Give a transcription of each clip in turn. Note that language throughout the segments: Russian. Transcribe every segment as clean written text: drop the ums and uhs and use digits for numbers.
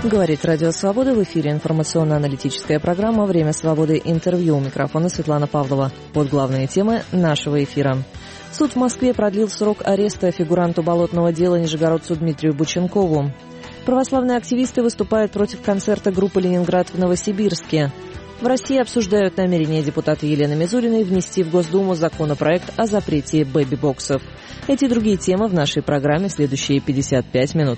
Говорит Радио Свобода, в эфире информационно-аналитическая программа «Время свободы. Интервью». У микрофона Светлана Павлова. Вот главные темы нашего эфира. Суд в Москве продлил срок ареста фигуранту болотного дела нижегородцу Дмитрию Бученкову. Православные активисты выступают против концерта группы «Ленинград» в Новосибирске. В России обсуждают намерение депутата Елены Мизулиной внести в Госдуму законопроект о запрете бэби-боксов. Эти и другие темы в нашей программе в следующие 55 минут.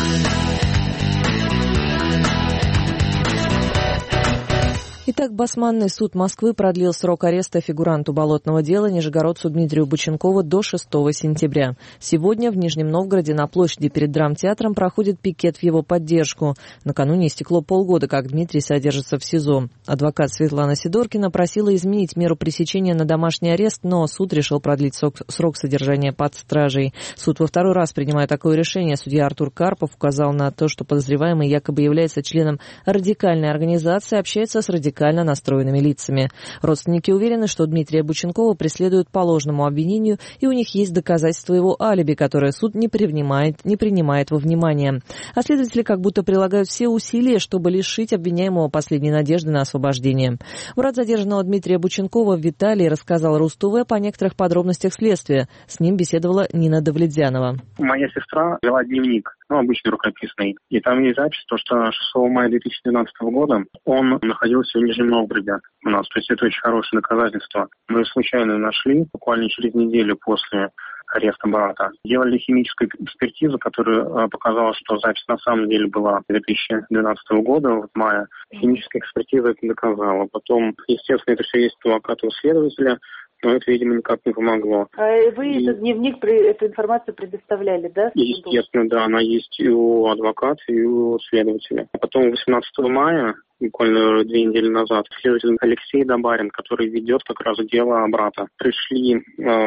Итак, Басманный суд Москвы продлил срок ареста фигуранту болотного дела нижегородцу Дмитрию Бученкову до 6 сентября. Сегодня в Нижнем Новгороде на площади перед драмтеатром проходит пикет в его поддержку. Накануне истекло полгода, как Дмитрий содержится в СИЗО. Адвокат Светлана Сидоркина просила изменить меру пресечения на домашний арест, но суд решил продлить срок содержания под стражей. Суд во второй раз, принимая такое решение, судья Артур Карпов указал на то, что подозреваемый якобы является членом радикальной организации, общается с радикальной настроенными лицами. Родственники уверены, что Дмитрия Бученкова преследуют по ложному обвинению, и у них есть доказательства его алиби, которое суд не принимает во внимание. А следователи как будто прилагают все усилия, чтобы лишить обвиняемого последней надежды на освобождение. Брат задержанного Дмитрия Бученкова Виталий рассказал РусТВ по некоторых подробностях следствия. С ним беседовала Нина Давлетзянова. Моя сестра вела дневник, обычный рукописный. И там есть запись, что 6 мая 2012 года он находился в Нижнем Новгороде у нас. То есть это очень хорошее доказательство. Мы случайно нашли, буквально через неделю после ареста брата. Делали химическую экспертизу, которая показала, что запись на самом деле была 2012 года, в мае. Химическая экспертиза это доказала. Потом, естественно, это все есть у адвоката, у следователя, но это, видимо, никак не помогло. А вы этот дневник, эту информацию предоставляли, да? Естественно, да, она есть и у адвоката, и у следователя. А потом 18 мая, буквально 2 недели назад, следователь Алексей Добарин, который ведет как раз дело брата, пришли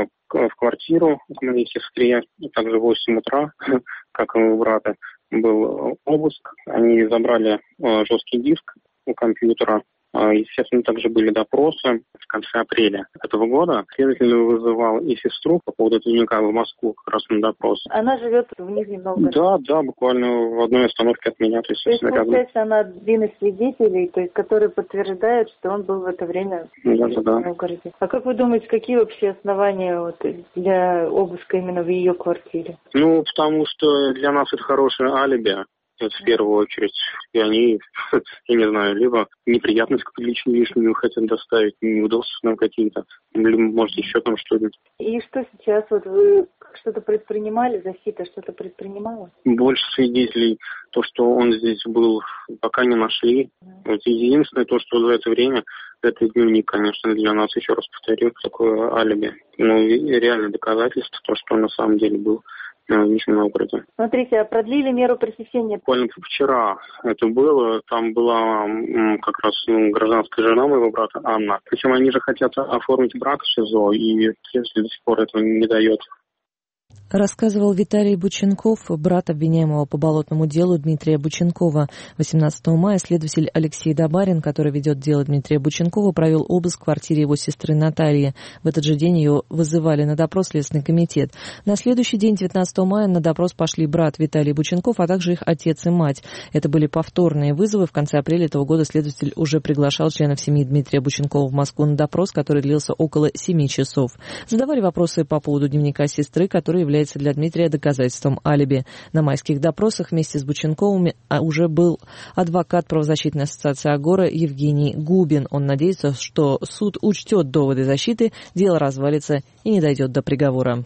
в квартиру к моей сестре, также в 8 утра, как и у брата, был обыск. Они забрали жесткий диск у компьютера. Естественно, также были допросы в конце апреля этого года. Следователь вызывал и сестру по поводу дневника в Москву как раз на допрос. Она живет в Нижнем Новгороде? Да, буквально в одной остановке от меня. То есть получается, она один из свидетелей, то есть, который подтверждает, что он был в это время в Новгороде. А как вы думаете, какие вообще основания для обыска именно в ее квартире? Потому что для нас это хорошее алиби. Это в первую очередь. И они, я не знаю, либо неприятности лишнюю хотят доставить, неудобства нам какие-то, либо, может, еще там что-нибудь. И что сейчас? Вы что-то предпринимали? Защита что-то предпринимала? Больше свидетелей, то, что он здесь был, пока не нашли. Единственное, то, что за это время, это дневник, конечно, для нас, еще раз повторю, такое алиби. Реальное доказательство, то, что он на самом деле был в Нижнем Новгороде. Смотрите, а продлили меру пресечения? Буквально вчера это было. Там была как раз гражданская жена моего брата Анна. Причем они же хотят оформить брак в СИЗО, и следователь до сих пор этого не дает. Рассказывал Виталий Бученков, брат обвиняемого по болотному делу Дмитрия Бученкова. 18 мая следователь Алексей Добарин, который ведет дело Дмитрия Бученкова, провел обыск в квартире его сестры Натальи. В этот же день ее вызывали на допрос Следственный комитет. На следующий день, 19 мая, на допрос пошли брат Виталий Бученков, а также их отец и мать. Это были повторные вызовы. В конце апреля этого года следователь уже приглашал членов семьи Дмитрия Бученкова в Москву на допрос, который длился около 7 часов. Задавали вопросы по поводу дневника сестры, который является для Дмитрия доказательством алиби. На майских допросах вместе с Бученковым уже был адвокат правозащитной ассоциации «Агора» Евгений Губин. Он надеется, что суд учтет доводы защиты, дело развалится и не дойдет до приговора.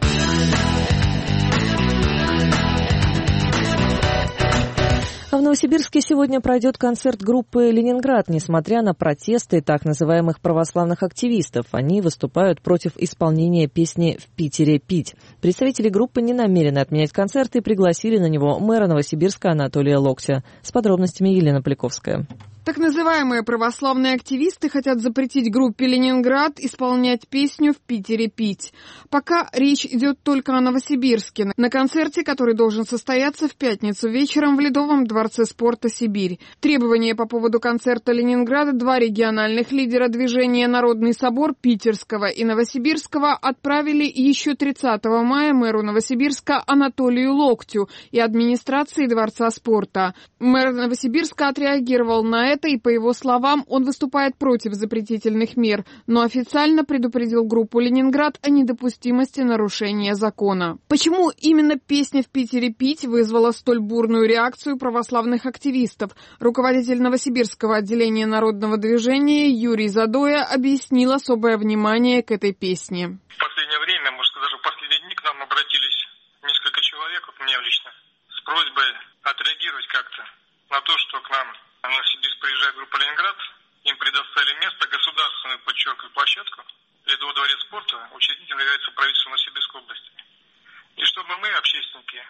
А в Новосибирске сегодня пройдет концерт группы «Ленинград». Несмотря на протесты так называемых православных активистов, они выступают против исполнения песни «В Питере пить». Представители группы не намерены отменять концерт и пригласили на него мэра Новосибирска Анатолия Локтя. С подробностями Елена Поляковская. Так называемые православные активисты хотят запретить группе «Ленинград» исполнять песню «В Питере пить». Пока речь идет только о Новосибирске, на концерте, который должен состояться в пятницу вечером в Ледовом дворце спорта «Сибирь». Требования по поводу концерта «Ленинграда» два региональных лидера движения «Народный собор» Питерского и Новосибирского отправили еще 30 мая мэру Новосибирска Анатолию Локтю и администрации дворца спорта. Мэр Новосибирска отреагировал на это, и, по его словам, он выступает против запретительных мер, но официально предупредил группу «Ленинград» о недопустимости нарушения закона. Почему именно песня «В Питере пить» вызвала столь бурную реакцию православных активистов? Руководитель Новосибирского отделения народного движения Юрий Задоя объяснил особое внимание к этой песне. В последнее время, может, даже в последние дни к нам обратились несколько человек, вот мне лично, с просьбой отреагировать как-то на то, что к нам в Новосибирск приезжает группа «Ленинград», им предоставили место, государственную, подчеркиваю, площадку, Ледовый дворец спорта, учредителем является правительство Новосибирской области. И чтобы мы, общественники,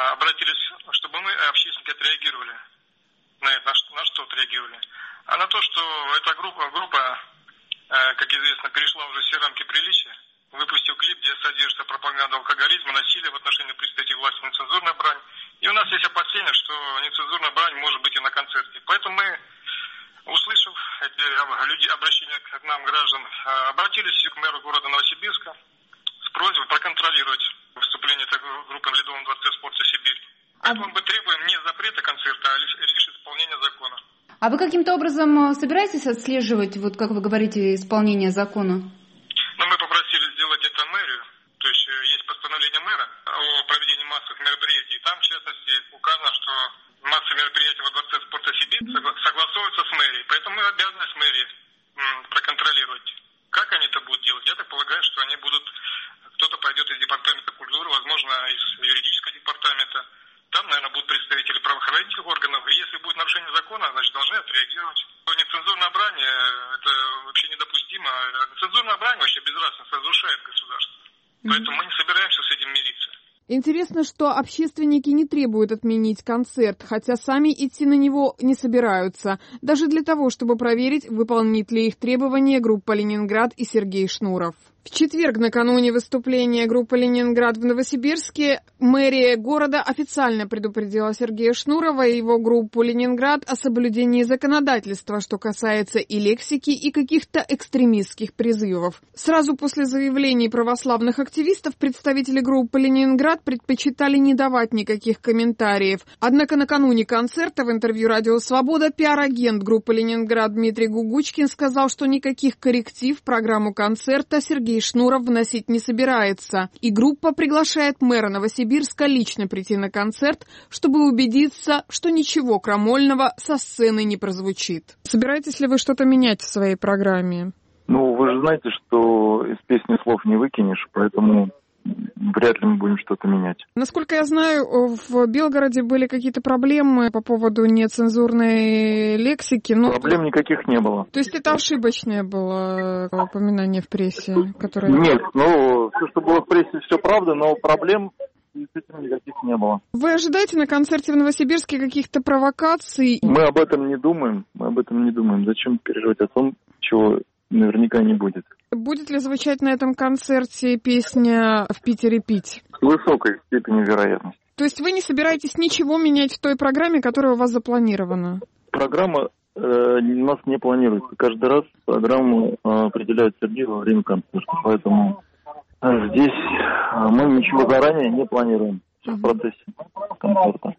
общественники отреагировали на это, на что отреагировали? А на то, что эта группа, как известно, перешла уже все рамки приличия, выпустил клип, где содержится пропаганда алкоголизма, насилия в отношении представителей власти, нецензурная брань. И у нас есть опасения, что нецензурная брань может быть и на концерте. Поэтому мы, услышав эти обращения к нам, граждан, обратились к мэру города Новосибирска с просьбой проконтролировать выступление этой группы в Ледовом дворце спорта «Сибирь». Поэтому мы требуем не запрета концерта, а лишь исполнения закона. А вы каким-то образом собираетесь отслеживать, вот как вы говорите, исполнение закона? Мы попросили сделать это мэрию. То есть есть постановление мэра о проведении массовых мероприятий. Там, в частности, указано, что массовые мероприятия во дворце спорта «Сибирь» согласовываются с мэрией. Поэтому мы обязаны с мэрией проконтролировать. Как они это будут делать? Я так полагаю, что они будут... Кто-то пойдет из департамента культуры, возможно, из юридического департамента. Там, наверное, будут представители правоохранительных органов. И если будет нарушение закона, значит, должны отреагировать. Нецензурная брань – это вообще недопустимо. Нецензурная брань вообще безнравственно разрушает государство. Поэтому мы не собираемся с этим мириться. Интересно, что общественники не требуют отменить концерт, хотя сами идти на него не собираются, даже для того, чтобы проверить, выполнит ли их требования группа «Ленинград» и Сергей Шнуров. В четверг, накануне выступления группы «Ленинград» в Новосибирске, мэрия города официально предупредила Сергея Шнурова и его группу «Ленинград» о соблюдении законодательства, что касается и лексики, и каких-то экстремистских призывов. Сразу после заявлений православных активистов представители группы «Ленинград» предпочитали не давать никаких комментариев. Однако накануне концерта в интервью «Радио Свобода» пиар-агент группы «Ленинград» Дмитрий Гугучкин сказал, что никаких корректив в программу концерта Сергей Шнуров вносить не собирается, и группа приглашает мэра Новосибирска лично прийти на концерт, чтобы убедиться, что ничего крамольного со сцены не прозвучит. Собираетесь ли вы что-то менять в своей программе? Вы же знаете, что из песни слов не выкинешь, поэтому вряд ли мы будем что-то менять. Насколько я знаю, в Белгороде были какие-то проблемы по поводу нецензурной лексики. Проблем никаких не было. То есть это ошибочное было упоминание в прессе? Которое... Нет, все, что было в прессе, все правда, но проблем с этим никаких не было. Вы ожидаете на концерте в Новосибирске каких-то провокаций? Мы об этом не думаем. Зачем переживать о том, чего наверняка не будет. Будет ли звучать на этом концерте песня «В Питере пить»? С высокой степенью вероятности. То есть вы не собираетесь ничего менять в той программе, которая у вас запланирована? Программа у нас не планируется. Каждый раз программу определяет Сергей во время концерта. Поэтому здесь мы ничего заранее не планируем в процессе концерта.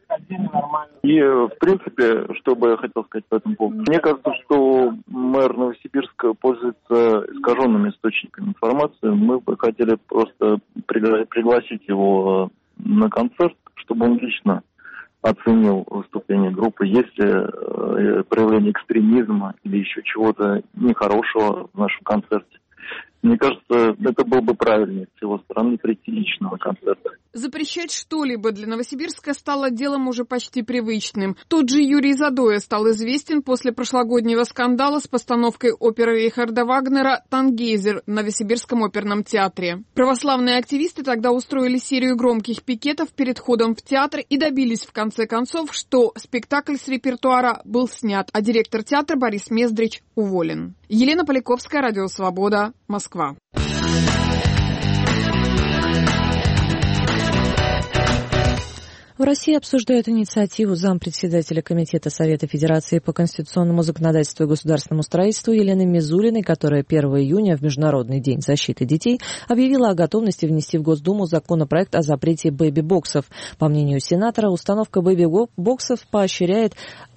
И, в принципе, что бы я хотел сказать по этому поводу. Мне кажется, что мэр Новосибирска пользуется искаженными источниками информации. Мы бы хотели просто пригласить его на концерт, чтобы он лично оценил выступление группы. Есть ли проявление экстремизма или еще чего-то нехорошего в нашем концерте. Мне кажется, это было бы правильнее с его стороны прийти лично на концерт. Запрещать что-либо для Новосибирска стало делом уже почти привычным. Тот же Юрий Задоя стал известен после прошлогоднего скандала с постановкой оперы Рихарда Вагнера «Тангейзер» в Новосибирском оперном театре. Православные активисты тогда устроили серию громких пикетов перед входом в театр и добились в конце концов, что спектакль с репертуара был снят, а директор театра Борис Мездрич уволен. Елена Поляковская, Радио Свобода, Москва. В России обсуждают инициативу зампредседателя Комитета Совета Федерации по конституционному законодательству и государственному строительству Елены Мизулиной, которая 1 июня, в Международный день защиты детей, объявила о готовности внести в Госдуму законопроект о запрете бэби-боксов. По мнению сенатора, установка бэби-боксов поощряет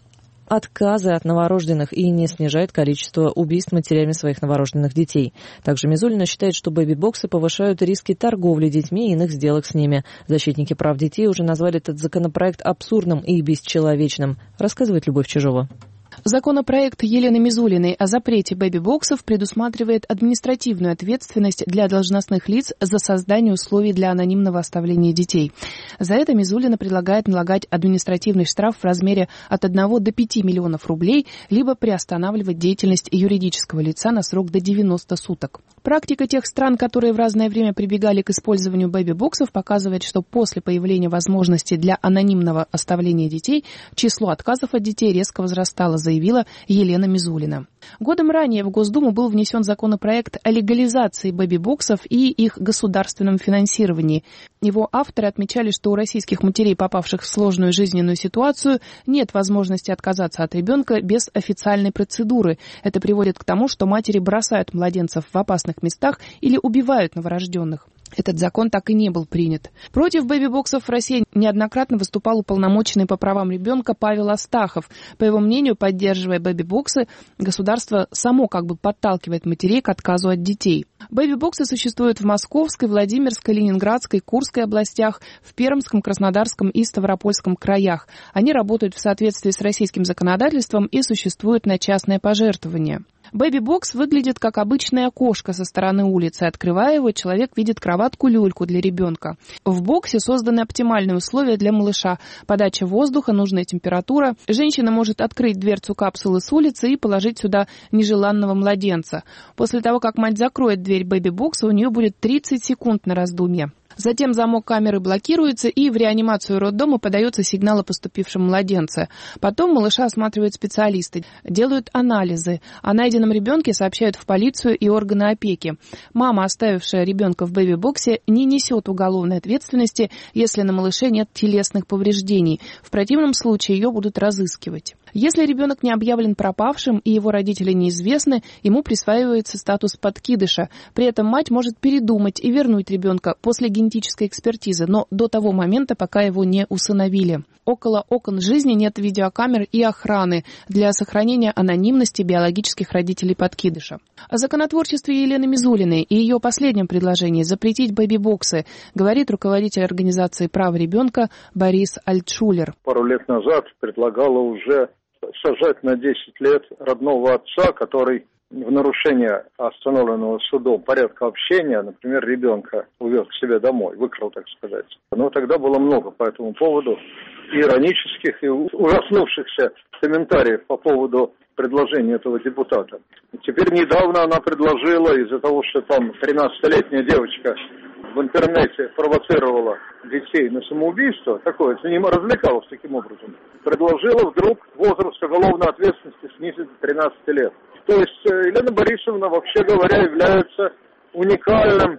отказы от новорожденных и не снижает количество убийств матерями своих новорожденных детей. Также Мизулина считает, что бэби-боксы повышают риски торговли детьми и иных сделок с ними. Защитники прав детей уже назвали этот законопроект абсурдным и бесчеловечным, рассказывает Любовь Чижова. Законопроект Елены Мизулиной о запрете бэби-боксов предусматривает административную ответственность для должностных лиц за создание условий для анонимного оставления детей. За это Мизулина предлагает налагать административный штраф в размере от 1 до 5 миллионов рублей, либо приостанавливать деятельность юридического лица на срок до 90 суток. Практика тех стран, которые в разное время прибегали к использованию бэби-боксов, показывает, что после появления возможности для анонимного оставления детей число отказов от детей резко возрастало, заявила Елена Мизулина. Годом ранее в Госдуму был внесен законопроект о легализации бэби-боксов и их государственном финансировании. Его авторы отмечали, что у российских матерей, попавших в сложную жизненную ситуацию, нет возможности отказаться от ребенка без официальной процедуры. Это приводит к тому, что матери бросают младенцев в опасных местах или убивают новорожденных. Этот закон так и не был принят. Против бэби-боксов в России неоднократно выступал уполномоченный по правам ребенка Павел Астахов. По его мнению, поддерживая бэби-боксы, государство само как бы подталкивает матерей к отказу от детей. Бэби-боксы существуют в Московской, Владимирской, Ленинградской, Курской областях, в Пермском, Краснодарском и Ставропольском краях. Они работают в соответствии с российским законодательством и существуют на частное пожертвование. Бэби-бокс выглядит как обычное окошко со стороны улицы. Открывая его, человек видит кроватку-люльку для ребенка. В боксе созданы оптимальные условия для малыша. Подача воздуха, нужная температура. Женщина может открыть дверцу капсулы с улицы и положить сюда нежеланного младенца. После того, как мать закроет дверь бэби-бокса, у нее будет 30 секунд на раздумье. Затем замок камеры блокируется, и в реанимацию роддома подается сигнал о поступившем младенце. Потом малыша осматривают специалисты, делают анализы. О найденном ребенке сообщают в полицию и органы опеки. Мама, оставившая ребенка в бэби-боксе, не несет уголовной ответственности, если на малыше нет телесных повреждений. В противном случае ее будут разыскивать. Если ребенок не объявлен пропавшим и его родители неизвестны, ему присваивается статус подкидыша. При этом мать может передумать и вернуть ребенка после генетической экспертизы, но до того момента, пока его не усыновили. Около окон жизни нет видеокамер и охраны для сохранения анонимности биологических родителей подкидыша. О законотворчестве Елены Мизулиной и ее последнем предложении запретить бэби-боксы говорит руководитель организации прав ребенка Борис Альтшулер. Пару лет назад предлагала уже сажать на 10 лет родного отца, который в нарушение установленного судом порядка общения, например, ребенка увез к себе домой, выкрал, так сказать. Но тогда было много по этому поводу иронических и ужаснувшихся комментариев по поводу предложения этого депутата. Теперь недавно она предложила, из-за того, что там 13-летняя девочка в интернете провоцировала детей на самоубийство, такое, развлекалась таким образом, предложила вдруг возраст уголовной ответственности снизить до 13 лет. То есть Елена Борисовна, вообще говоря, является уникальным,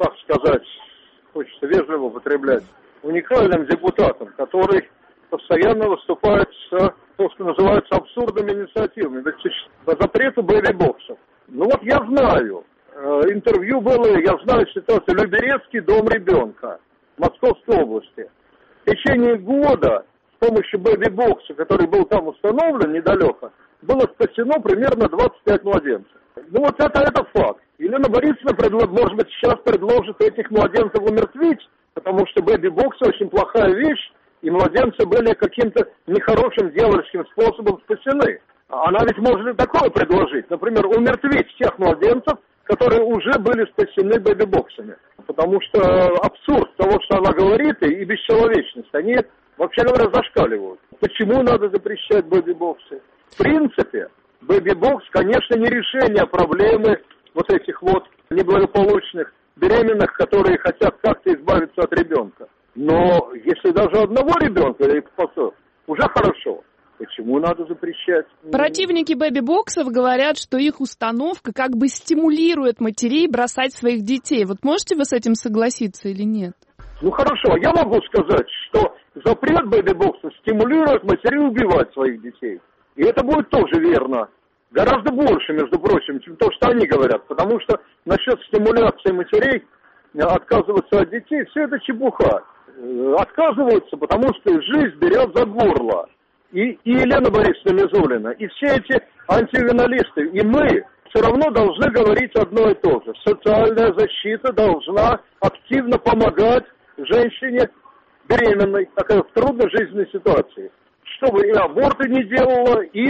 хочется вежливо употреблять, уникальным депутатом, который постоянно выступает с, то, что называется, абсурдными инициативами по запрету бэби-боксов. Я знаю, интервью было, я знаю ситуацию, Люберецкий дом ребенка в Московской области. В течение года с помощью бэби-бокса, который был там установлен недалеко, было спасено примерно 25 младенцев. Это факт. Елена Борисовна, может быть, сейчас предложит этих младенцев умертвить, потому что бэби-боксы очень плохая вещь, и младенцы были каким-то нехорошим дьявольским способом спасены. Она ведь может и такое предложить. Например, умертвить всех младенцев, которые уже были спасены бэби-боксами. Потому что абсурд того, что она говорит, и бесчеловечность, они, вообще говоря, зашкаливают. Почему надо запрещать бэби-боксы? В принципе, бэби-бокс, конечно, не решение проблемы вот этих вот неблагополучных беременных, которые хотят как-то избавиться от ребенка. Но если даже одного ребенка или уже хорошо. Почему надо запрещать? Противники бэби-боксов говорят, что их установка как бы стимулирует матерей бросать своих детей. Вот можете вы с этим согласиться или нет? Ну хорошо, я могу сказать, что запрет бэби-боксов стимулирует матерей убивать своих детей. И это будет тоже верно. Гораздо больше, между прочим, чем то, что они говорят. Потому что насчет стимуляции матерей отказываться от детей, все это чепуха. Отказываются, потому что жизнь берет за горло. И Елена Борисовна Мизулина, и все эти антивенналисты, и мы все равно должны говорить одно и то же. Социальная защита должна активно помогать женщине беременной, такой в трудной жизненной ситуации, чтобы и аборты не делала, и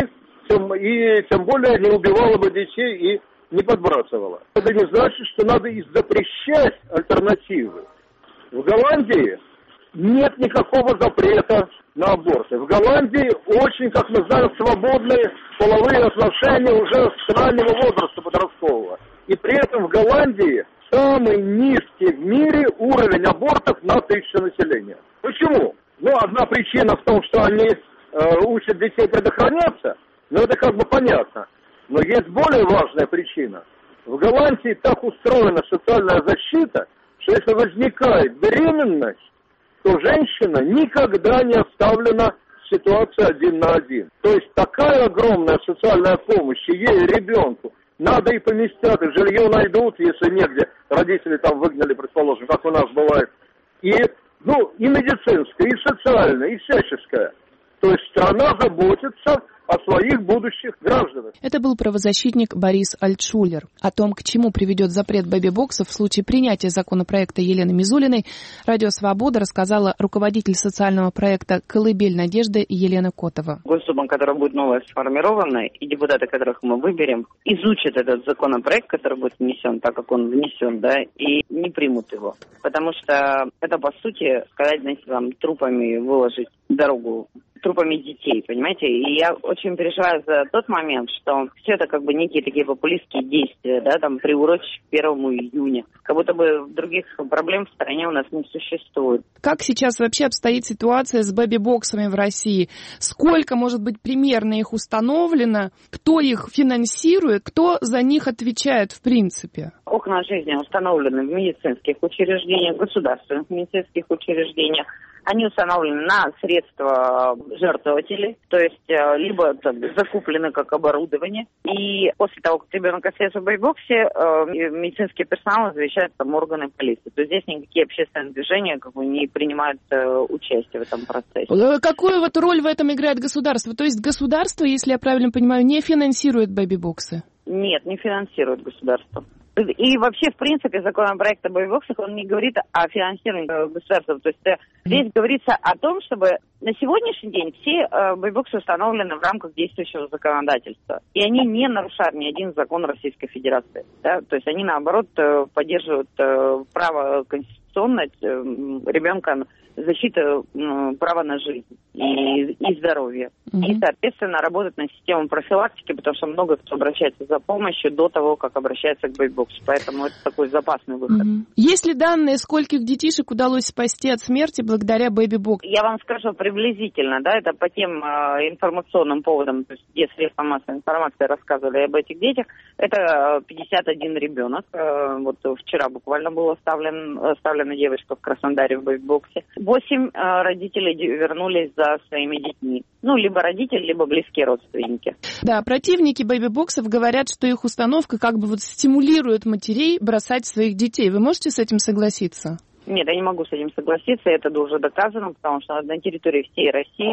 тем более не убивала бы детей и не подбрасывала. Это не значит, что надо запрещать альтернативы. В Голландии нет никакого запрета на аборты. В Голландии очень, как мы знаем, свободные половые отношения уже с раннего возраста подросткового. И при этом в Голландии самый низкий в мире уровень абортов на 1000 населения. Почему? Ну, одна причина в том, что они учат детей предохраняться, но это как бы понятно. Но есть более важная причина. В Голландии так устроена социальная защита, что если возникает беременность, то женщина никогда не оставлена в ситуации 1 на 1. То есть такая огромная социальная помощь и ей, и ребенку. Надо и поместят, и жилье найдут, если негде. Родители там выгнали, предположим, как у нас бывает. И медицинская, и социальная, и всяческая. То есть страна заботится о своих будущих гражданах. Это был правозащитник Борис Альтшулер. О том, к чему приведет запрет бэби-боксов в случае принятия законопроекта Елены Мизулиной, Радио Свобода рассказала руководитель социального проекта «Колыбель надежды» Елена Котова. Госдума, которая будет новая сформирована, и депутаты, которых мы выберем, изучат этот законопроект, который будет внесен, так как он внесен, да, и не примут его. Потому что это, по сути, сказать, знаете, там, трупами выложить дорогу, трупами детей, понимаете? И я очень переживаю за тот момент, что все это как бы некие такие популистские действия, да, там, приурочить к 1 июня. Как будто бы других проблем в стране у нас не существует. Как сейчас вообще обстоит ситуация с бэби-боксами в России? Сколько, может быть, примерно их установлено? Кто их финансирует? Кто за них отвечает в принципе? Окна жизни установлены в медицинских учреждениях, государственных медицинских учреждениях. Они установлены на средства жертвователей, то есть либо закуплены как оборудование. И после того, как ребенок остается в бэби-боксе, медицинский персонал извещает там органы полиции. То есть здесь никакие общественные движения как бы не принимают участие в этом процессе. Какую вот роль в этом играет государство? То есть государство, если я правильно понимаю, не финансирует бэби-боксы? Нет, не финансирует государство. И вообще, в принципе, законопроект о бэби-боксах, он не говорит о финансировании государства. То есть здесь говорится о том, чтобы на сегодняшний день все бэби-боксы установлены в рамках действующего законодательства. И они не нарушают ни один закон Российской Федерации. Да? То есть они, наоборот, поддерживают право конституционное ребенка, защита права на жизнь и здоровье. И, соответственно, работать на систему профилактики, потому что много кто обращается за помощью до того, как обращается к бэби-боксу. Поэтому это такой запасный выход. Есть ли данные, скольких детишек удалось спасти от смерти благодаря бэби-боксу? Я вам скажу приблизительно, да, это по тем информационным поводам, то есть где средства массовой информации рассказывали об этих детях, это 51 ребенок. Вот вчера буквально была оставлена девочка в Краснодаре в бэби-боксе. 8 родителей вернулись за своими детьми. Либо родители, либо близкие родственники. Да, противники бэби-боксов говорят, что их установка как бы стимулирует матерей бросать своих детей. Вы можете с этим согласиться? Нет, я не могу с этим согласиться. Это уже доказано, потому что на территории всей России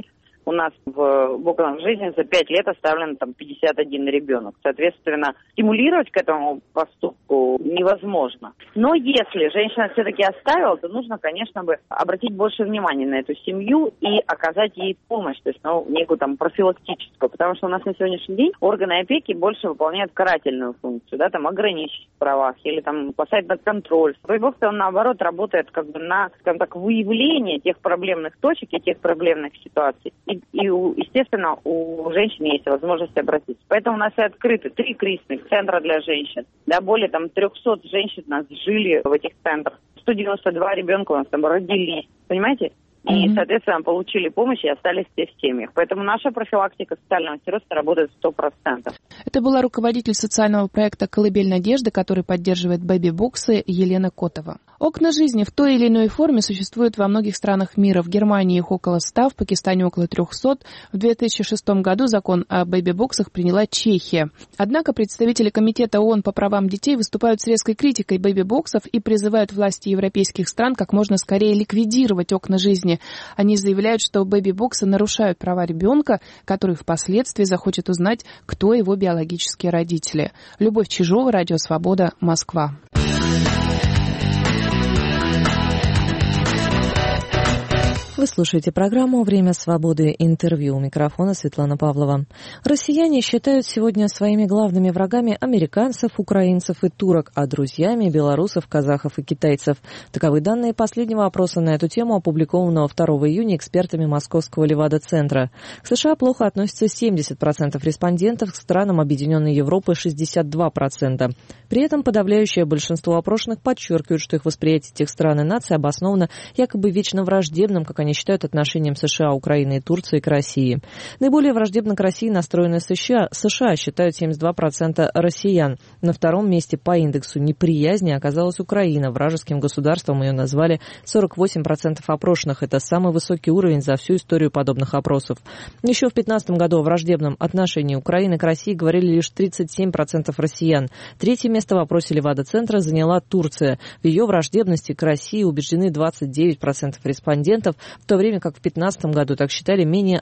у нас в окнах жизни за 5 лет оставлен там 51 ребенок. Соответственно, стимулировать к этому поступку невозможно. Но если женщина все-таки оставила, то нужно, конечно, обратить больше внимания на эту семью и оказать ей помощь, то есть некую там профилактическую, потому что у нас на сегодняшний день органы опеки больше выполняют карательную функцию, да, там ограничить в правах или там посадить на контроль. Бэби-бокс, он наоборот работает как бы на, скажем так, выявление тех проблемных точек и тех проблемных ситуаций. И естественно, у женщин есть возможность обратиться. Поэтому у нас и открыты 3 кризисных центра для женщин. Да, более там 300 женщин у нас жили в этих центрах. 192 ребенка у нас там родились. Понимаете? И, соответственно, получили помощь и остались все в семьях. Поэтому наша профилактика социального сиротства работает 100%. Это была руководитель социального проекта «Колыбель надежды», который поддерживает бэби-боксы, Елена Котова. Окна жизни в той или иной форме существуют во многих странах мира. В Германии их около 100, в Пакистане около 300. В 2006 году закон о бэби-боксах приняла Чехия. Однако представители Комитета ООН по правам детей выступают с резкой критикой бэби-боксов и призывают власти европейских стран как можно скорее ликвидировать окна жизни. Они заявляют, что бэби-боксы нарушают права ребенка, который впоследствии захочет узнать, кто его биологические родители. Любовь Чижова, Радио Свобода, Москва. Вы слушаете программу «Время свободы. Интервью». У микрофона Светлана Павлова. Россияне считают сегодня своими главными врагами американцев, украинцев и турок, а друзьями белорусов, казахов и китайцев. Таковы данные последнего опроса на эту тему, опубликованного 2 июня экспертами Московского Левада-центра. К США плохо относятся 70% респондентов, к странам Объединенной Европы 62%. При этом подавляющее большинство опрошенных подчеркивают, что их восприятие тех стран и наций обосновано якобы вечно враждебным, как они считают, отношениям США, Украины и Турции к России. Наиболее враждебно к России настроены США, считают 72% россиян. На втором месте по индексу неприязни оказалась Украина. Вражеским государством ее назвали 48% опрошенных. Это самый высокий уровень за всю историю подобных опросов. Еще в 2015 году о враждебном отношении Украины к России говорили лишь 37% россиян. Третье место в опросе Левада-центра заняла Турция. В ее враждебности к России убеждены 29% респондентов, в то время как в 2015 году так считали менее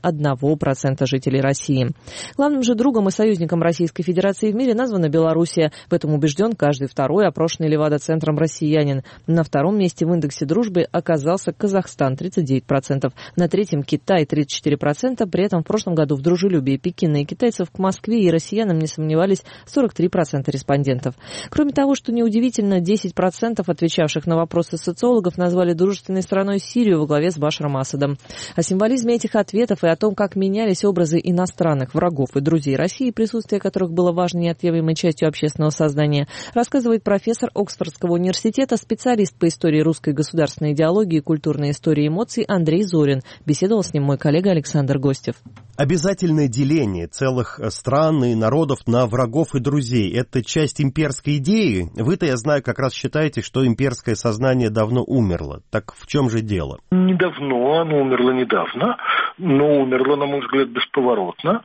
1% жителей России. Главным же другом и союзником Российской Федерации в мире названа Белоруссия. В этом убежден каждый второй опрошенный Левада-центром россиянин. На втором месте в индексе дружбы оказался Казахстан 39%, на третьем Китай 34%. При этом в прошлом году в дружелюбии Пекина и китайцев к Москве и россиянам не сомневались 43% респондентов. Кроме того, что неудивительно, 10% отвечавших на вопросы социологов назвали дружественной страной Сирию во главе с Башаром Асадом. О символизме этих ответов и о том, как менялись образы иностранных врагов и друзей России, присутствие которых было важной неотъемлемой частью общественного сознания, рассказывает профессор Оксфордского университета, специалист по истории русской государственной идеологии и культурной истории эмоций Андрей Зорин. Беседовал с ним мой коллега Александр Гостев. Обязательное деление целых стран и народов на врагов и друзей – это часть имперской идеи. Вы-то, я знаю, как раз считаете, что имперское сознание давно умерло. Так в чем же дело? Не давно, оно умерло недавно, но умерло, на мой взгляд, бесповоротно.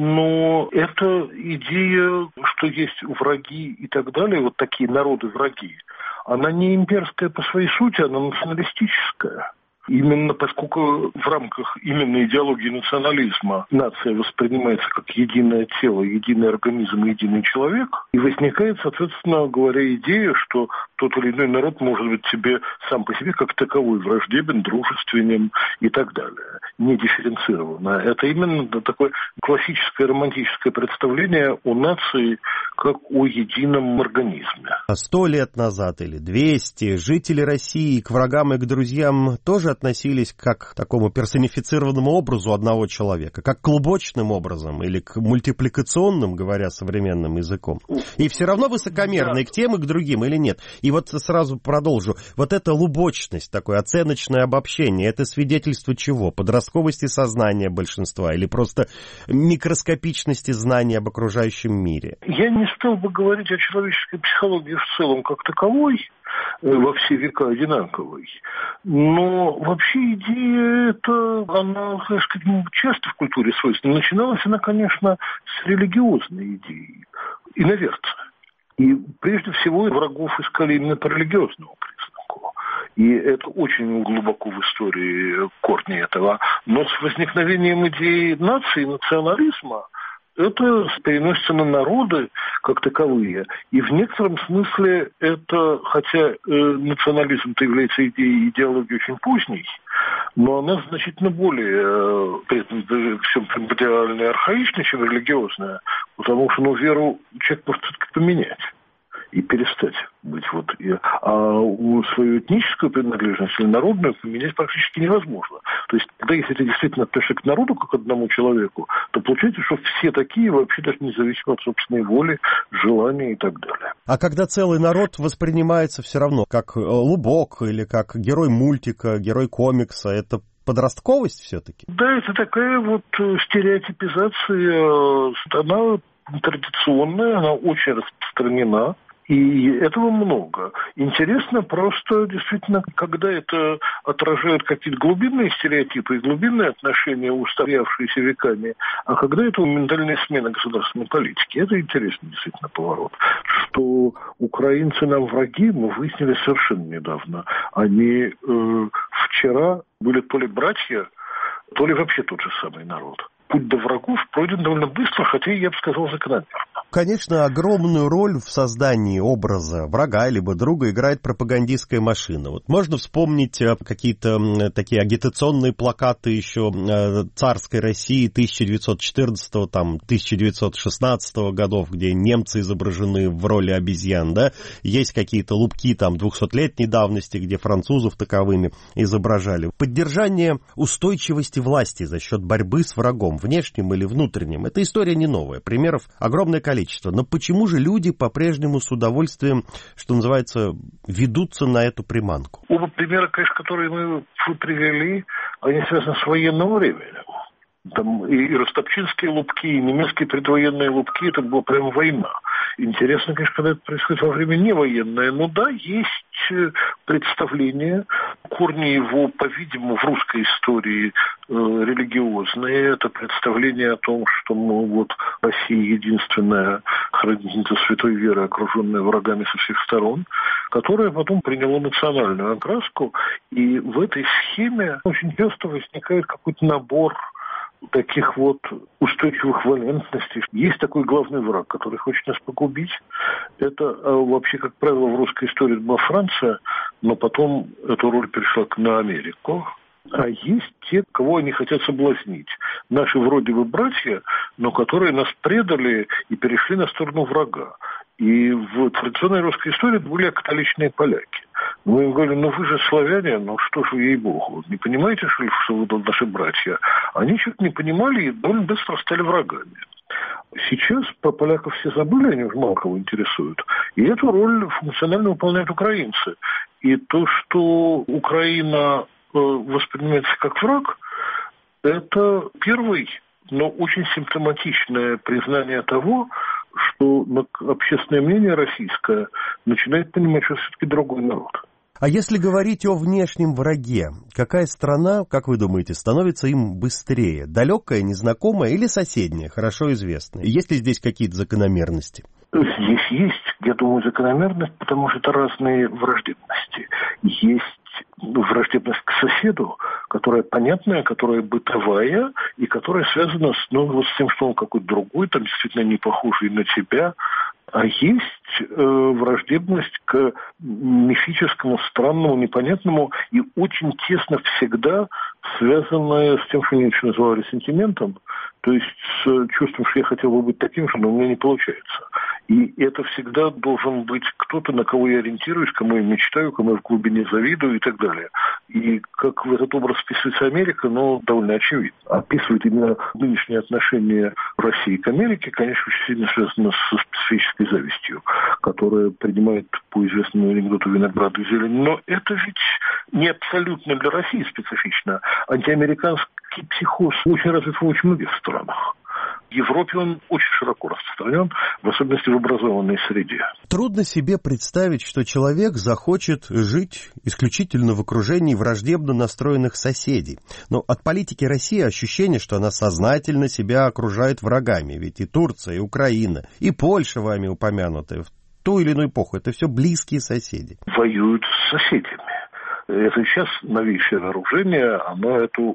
Но эта идея, что есть враги и так далее, вот такие народы-враги, она не имперская по своей сути, она националистическая. Именно поскольку в рамках именно идеологии национализма нация воспринимается как единое тело, единый организм, единый человек, и возникает, соответственно говоря, идея, что тот или иной народ может быть себе сам по себе как таковой враждебен, дружественен и так далее, не дифференцированно. Это именно такое классическое романтическое представление о нации как о едином организме. 100 лет назад или 200 жители России к врагам и к друзьям тоже относились как к такому персонифицированному образу одного человека, как к клубочным образом или к мультипликационным, говоря современным языком. И все равно высокомерные к тем и к другим или нет? И вот сразу продолжу. Вот эта лубочность, такое оценочное обобщение, это свидетельство чего? Подростковости сознания большинства или просто микроскопичности знаний об окружающем мире? Я не стал бы говорить о человеческой психологии в целом как таковой, во все века одинаковой. Но вообще идея эта, она, так сказать, часто в культуре свойственна. Начиналась она, конечно, с религиозной идеи, иноверца. И прежде всего врагов искали именно по религиозному признаку. И это очень глубоко в истории корни этого. Но с возникновением идеи нации, национализма, это переносится на народы как таковые. И в некотором смысле это, хотя национализм-то является идеологией очень поздней, но она значительно более, при этом всем примордиально и архаичная, чем религиозная, потому что веру человек может все-таки поменять и перестать быть свою этническую принадлежность или народную поменять практически невозможно. То есть, когда если ты действительно относишься к народу как к одному человеку, то получается, что все такие вообще даже независимо от собственной воли, желания и так далее. А когда целый народ воспринимается все равно как лубок или как герой мультика, герой комикса, это подростковость все-таки? Да, это такая стереотипизация, она традиционная, она очень распространена. И этого много. Интересно просто, действительно, когда это отражает какие-то глубинные стереотипы и глубинные отношения, устоявшиеся веками, а когда это ментальная смена государственной политики. Это интересный действительно поворот. Что украинцы нам враги, мы выяснили совершенно недавно. Они вчера были то ли братья, то ли вообще тот же самый народ. Путь до врагов пройден довольно быстро, хотя, я бы сказал, закономерно. Конечно, огромную роль в создании образа врага либо друга играет пропагандистская машина. Вот можно вспомнить какие-то такие агитационные плакаты еще царской России 1914-1916 годов, где немцы изображены в роли обезьян, да? Есть какие-то лубки 200-летней давности, где французов таковыми изображали. Поддержание устойчивости власти за счет борьбы с врагом, внешним или внутренним, эта история не новая. Примеров огромное количество. Но почему же люди по-прежнему с удовольствием, что называется, ведутся на эту приманку? Оба примера, конечно, которые вы привели, они связаны с военным временем. Там и ростопчинские лубки, и немецкие предвоенные лубки, это была прям война. Интересно, конечно, когда это происходит во время невоенное. Но да, есть представление, корни его, по-видимому, в русской истории религиозные. Это представление о том, что Россия единственная хранительница святой веры, окруженная врагами со всех сторон, которая потом приняла национальную окраску. И в этой схеме очень часто возникает какой-то набор таких устойчивых валентностей. Есть такой главный враг, который хочет нас погубить. Это вообще, как правило, в русской истории была Франция, но потом эту роль перешла на Америку. А есть те, кого они хотят соблазнить. Наши вроде бы братья, но которые нас предали и перешли на сторону врага. И в традиционной русской истории были католичные поляки. Мы им говорили, вы же славяне, что ж вы, ей-богу, не понимаете, что вы наши братья? Они что-то не понимали и довольно быстро стали врагами. Сейчас про поляков все забыли, они уже мало кого интересуют. И эту роль функционально выполняют украинцы. И то, что Украина воспринимается как враг, это первый, но очень симптоматичное признание того, что общественное мнение российское начинает понимать, что все-таки другой народ. А если говорить о внешнем враге, какая страна, как вы думаете, становится им быстрее? Далекая, незнакомая или соседняя, хорошо известная? Есть ли здесь какие-то закономерности? Здесь есть, я думаю, закономерность, потому что это разные враждебности. Есть враждебность к соседу, которая понятная, которая бытовая, и которая связана с тем, что он какой-то другой, действительно не похожий на тебя. А есть враждебность к мифическому, странному, непонятному и очень тесно всегда связанная с тем, что они еще называли сентиментом, то есть с чувством, что я хотел бы быть таким же, но у меня не получается. И это всегда должен быть кто-то, на кого я ориентируюсь, кому я мечтаю, кому я в глубине завидую и так далее. И как в этот образ вписывается Америка, довольно очевидно. Описывает именно нынешние отношения России к Америке, конечно, очень сильно связано со специфической завистью, которая принимает по известному анекдоту виноград и зелень. Но это ведь не абсолютно для России специфично. Антиамериканский психоз очень развит в очень многих странах. В Европе он очень широко распространен, в особенности в образованной среде. Трудно себе представить, что человек захочет жить исключительно в окружении враждебно настроенных соседей. Но от политики России ощущение, что она сознательно себя окружает врагами. Ведь и Турция, и Украина, и Польша, вами упомянутая, в ту или иную эпоху, это все близкие соседи. Воюют с соседями. Это сейчас новейшее вооружение, оно это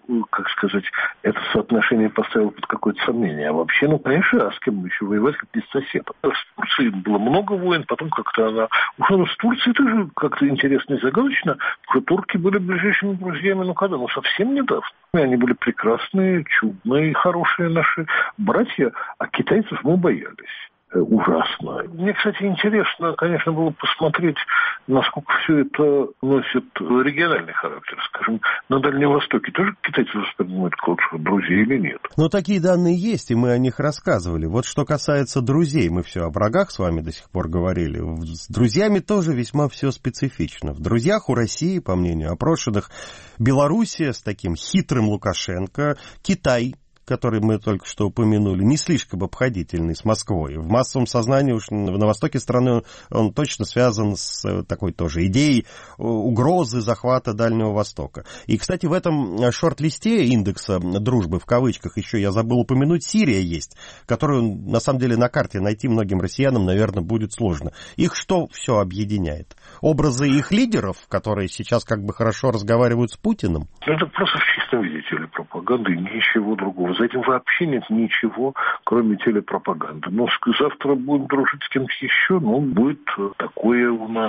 соотношение поставило под какое-то сомнение. А вообще, конечно, а с кем еще воевать, как без соседа? С Турцией было много войн, потом как-то она ушла. С Турцией тоже как-то интересно и загадочно, что турки были ближайшими друзьями, совсем недавно. Они были прекрасные, чудные, хорошие наши братья, а китайцев мы боялись. Ужасно. Мне, кстати, интересно, конечно, было посмотреть, насколько все это носит региональный характер. Скажем, на Дальнем Востоке тоже китайцы воспринимают как друзей или нет? Но такие данные есть, и мы о них рассказывали. Вот что касается друзей, мы все о врагах с вами до сих пор говорили. С друзьями тоже весьма все специфично. В друзьях у России, по мнению опрошенных, Белоруссия с таким хитрым Лукашенко, Китай, который мы только что упомянули, не слишком обходительный с Москвой. В массовом сознании уж на востоке страны он точно связан с такой тоже идеей угрозы захвата Дальнего Востока. И, кстати, в этом шорт-листе индекса дружбы, в кавычках, еще я забыл упомянуть, Сирия есть, которую, на самом деле, на карте найти многим россиянам, наверное, будет сложно. Их что все объединяет? Образы их лидеров, которые сейчас как бы хорошо разговаривают с Путиным? Это просто в чистом виде телепропаганды, ничего другого. За этим вообще нет ничего, кроме телепропаганды. Но завтра будем дружить с кем-то еще, будет такое у нас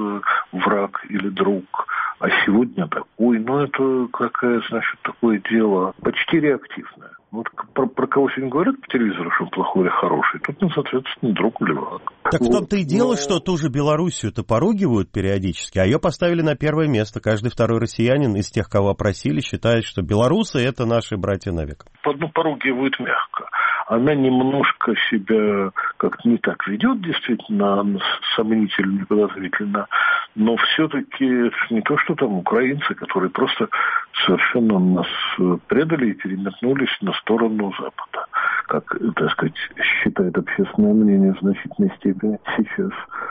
враг или друг, а сегодня такой. Это такое дело почти реактивное. Про кого сегодня говорят по телевизору, что он плохой или хороший, тут, соответственно, друг или враг. Так в том-то и дело, что ту же Белоруссию-то поругивают периодически, а ее поставили на первое место. Каждый второй россиянин из тех, кого опросили, считает, что белорусы — это наши братья навек. Поругивают мягко. Она немножко себя как-то не так ведет, действительно, сомнительно и подозрительно, но все-таки это не то, что там украинцы, которые просто совершенно нас предали и переметнулись на сторону Запада, как, считает общественное мнение в значительной степени сейчас.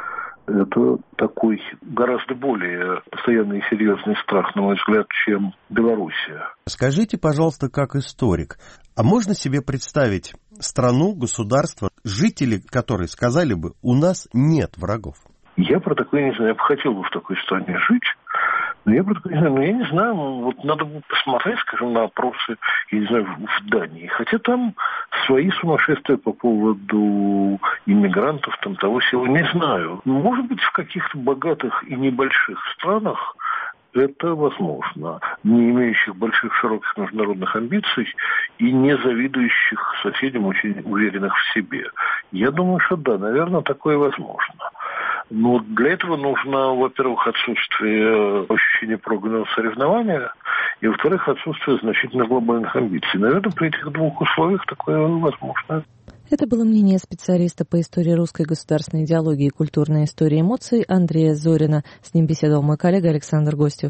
Это такой гораздо более постоянный и серьезный страх, на мой взгляд, чем Белоруссия. Скажите, пожалуйста, как историк, а можно себе представить страну, государство, жители которой сказали бы, у нас нет врагов? Я про такое не знаю. Я бы хотел в такой стране жить. Но я про такое не знаю. Я не знаю. Надо бы посмотреть, скажем, на опросы, я не знаю, в Дании. Хотя там свои сумасшествия по поводу иммигрантов, того всего, не знаю. Может быть, в каких-то богатых и небольших странах это возможно, не имеющих больших, широких международных амбиций и не завидующих соседям, очень уверенных в себе. Я думаю, что да, наверное, такое возможно. Но для этого нужно, во-первых, отсутствие ощущения программного соревнования, и, во-вторых, отсутствие значительных глобальных амбиций. Наверное, при этих двух условиях такое возможно. Это было мнение специалиста по истории русской государственной идеологии и культурной истории эмоций Андрея Зорина. С ним беседовал мой коллега Александр Гостев.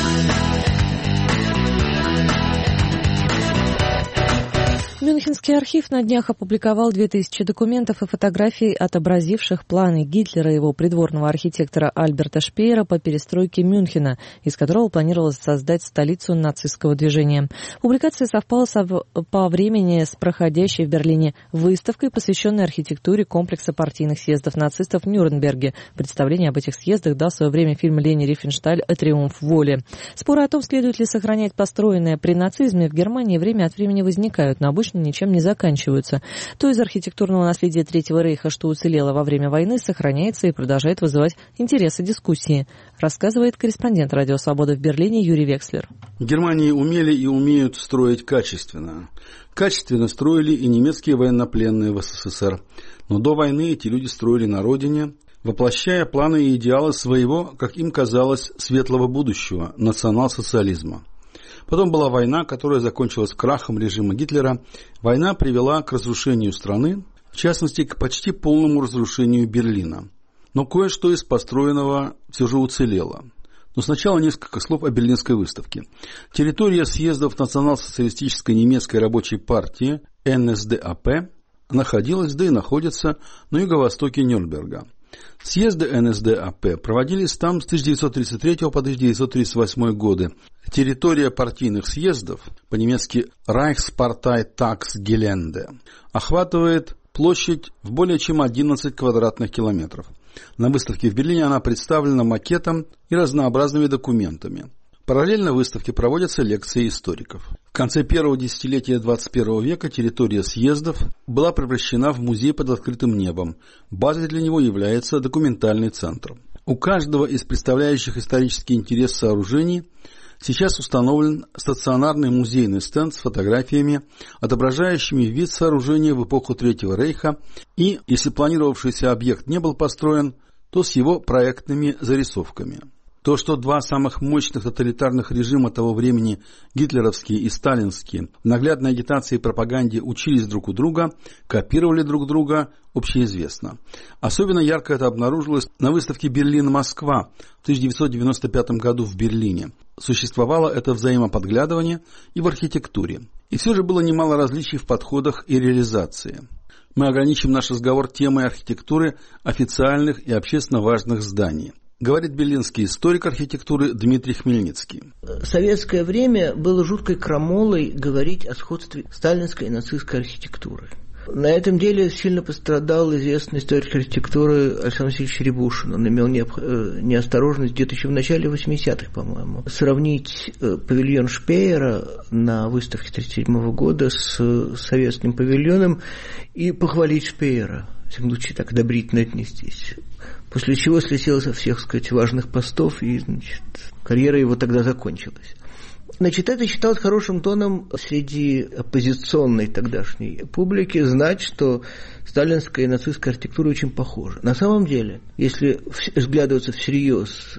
Мюнхенский архив на днях опубликовал 2000 документов и фотографий, отобразивших планы Гитлера и его придворного архитектора Альберта Шпеера по перестройке Мюнхена, из которого планировалось создать столицу нацистского движения. Публикация совпала по времени с проходящей в Берлине выставкой, посвященной архитектуре комплекса партийных съездов нацистов в Нюрнберге. Представление об этих съездах дал в свое время фильм Лени Рифеншталь «Триумф воли». Споры о том, следует ли сохранять построенное при нацизме в Германии, время от времени возникают, но обычно ничем не заканчиваются. То из архитектурного наследия Третьего рейха, что уцелело во время войны, сохраняется и продолжает вызывать интерес и дискуссии, рассказывает корреспондент «Радио Свобода» в Берлине Юрий Векслер. В Германии умели и умеют строить качественно. Качественно строили и немецкие военнопленные в СССР. Но до войны эти люди строили на родине, воплощая планы и идеалы своего, как им казалось, светлого будущего, национал-социализма. Потом была война, которая закончилась крахом режима Гитлера. Война привела к разрушению страны, в частности, к почти полному разрушению Берлина. Но кое-что из построенного все же уцелело. Но сначала несколько слов о Берлинской выставке. Территория съездов национал-социалистической немецкой рабочей партии НСДАП находилась, да и находится на юго-востоке Нюрнберга. Съезды НСДАП проводились там с 1933 по 1938 годы. Территория партийных съездов, по-немецки Reichsparteitagsgelände, охватывает площадь в более чем 11 квадратных километров. На выставке в Берлине она представлена макетом и разнообразными документами. Параллельно выставке проводятся лекции историков. В конце первого десятилетия 21 века территория съездов была превращена в музей под открытым небом. Базой для него является документальный центр. У каждого из представляющих исторический интерес сооружений сейчас установлен стационарный музейный стенд с фотографиями, отображающими вид сооружения в эпоху Третьего рейха и, если планировавшийся объект не был построен, то с его проектными зарисовками. То, что два самых мощных тоталитарных режима того времени, гитлеровские и сталинские, в наглядной агитации и пропаганде учились друг у друга, копировали друг друга, общеизвестно. Особенно ярко это обнаружилось на выставке «Берлин-Москва» в 1995 году в Берлине. Существовало это взаимоподглядывание и в архитектуре. И все же было немало различий в подходах и реализации. Мы ограничим наш разговор темой архитектуры официальных и общественно важных зданий. Говорит берлинский историк архитектуры Дмитрий Хмельницкий. В советское время было жуткой крамолой говорить о сходстве сталинской и нацистской архитектуры. На этом деле сильно пострадал известный историк архитектуры Александр Васильевич Рябушин. Он имел неосторожность где-то еще в начале 80-х, по-моему, сравнить павильон Шпеера на выставке 1937 года с советским павильоном и похвалить Шпеера. В всяком случае, так одобрительно отнестись. После чего слетел со всех, сказать, важных постов, и, значит, карьера его тогда закончилась. Значит, это считалось хорошим тоном среди оппозиционной тогдашней публики знать, что сталинская и нацистская архитектура очень похожи. На самом деле, если взглядываться всерьез,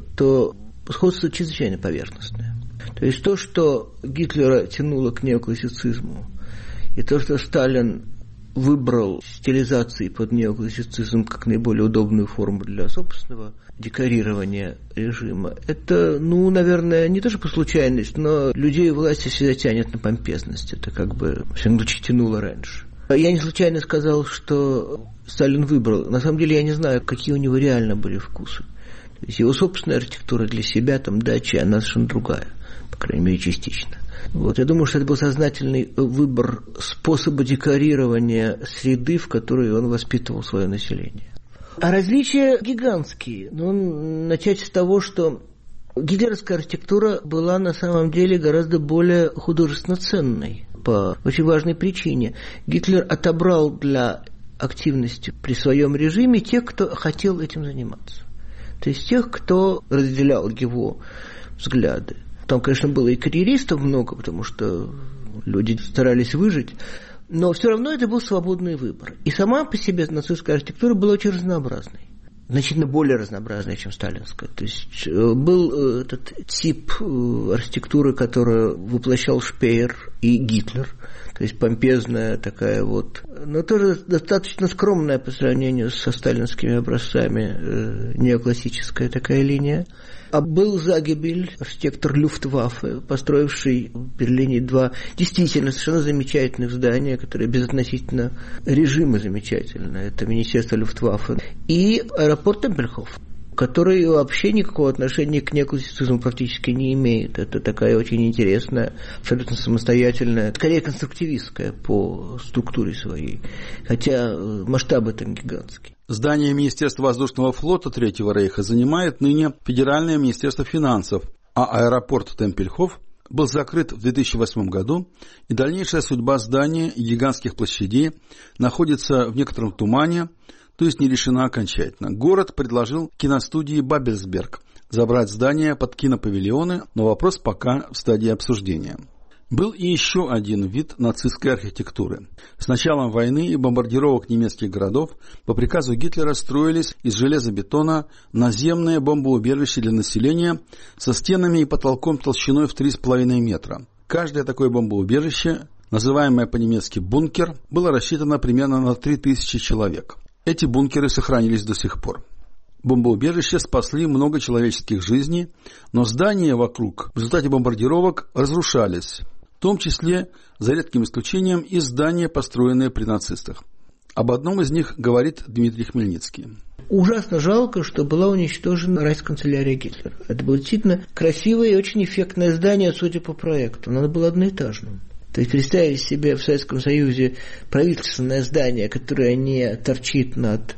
то сходство чрезвычайно поверхностное. То есть то, что Гитлера тянуло к неоклассицизму, и то, что Сталин выбрал стилизации под неоклассицизм как наиболее удобную форму для собственного декорирования режима, это, наверное, не то что по случайности, но людей власти всегда тянет на помпезность. Это как бы в всяком случае тянуло раньше. Я не случайно сказал, что Сталин выбрал. На самом деле я не знаю, какие у него реально были вкусы. То есть его собственная архитектура для себя, там, дачи, она совершенно другая, по крайней мере, частично. Я думаю, что это был сознательный выбор способа декорирования среды, в которой он воспитывал свое население. А различия гигантские. Начать с того, что гитлеровская архитектура была на самом деле гораздо более художественно ценной по очень важной причине. Гитлер отобрал для активности при своем режиме тех, кто хотел этим заниматься. То есть тех, кто разделял его взгляды. Там, конечно, было и карьеристов много, потому что люди старались выжить, но все равно это был свободный выбор. И сама по себе нацистская архитектура была очень разнообразной. Значительно более разнообразной, чем сталинская. То есть был этот тип архитектуры, которую воплощал Шпеер и Гитлер. То есть помпезная такая но тоже достаточно скромная по сравнению со сталинскими образцами неоклассическая такая линия. А был Загебель, архитектор Люфтваффе, построивший в Берлине два действительно совершенно замечательных здания, которые безотносительно режима замечательны. Это Министерство Люфтваффе и аэропорт Темпельхоф, который вообще никакого отношения к неоклассицизму практически не имеет. Это такая очень интересная, абсолютно самостоятельная, скорее конструктивистская по структуре своей, хотя масштабы там гигантские. Здание Министерства воздушного флота Третьего рейха занимает ныне Федеральное министерство финансов, а аэропорт Темпельхоф был закрыт в 2008 году, и дальнейшая судьба здания и гигантских площадей находится в некотором тумане, то есть не решена окончательно. Город предложил киностудии «Бабельсберг» забрать здание под кинопавильоны, но вопрос пока в стадии обсуждения. Был и еще один вид нацистской архитектуры. С началом войны и бомбардировок немецких городов по приказу Гитлера строились из железобетона наземные бомбоубежища для населения со стенами и потолком толщиной в 3,5 метра. Каждое такое бомбоубежище, называемое по-немецки «бункер», было рассчитано примерно на 3000 человек. Эти бункеры сохранились до сих пор. Бомбоубежища спасли много человеческих жизней, но здания вокруг в результате бомбардировок разрушались, в том числе, за редким исключением, и здания, построенные при нацистах. Об одном из них говорит Дмитрий Хмельницкий. Ужасно жалко, что была уничтожена райсканцелярия Гитлера. Это было действительно красивое и очень эффектное здание, судя по проекту. Оно было одноэтажным. То есть представить себе в Советском Союзе правительственное здание, которое не торчит над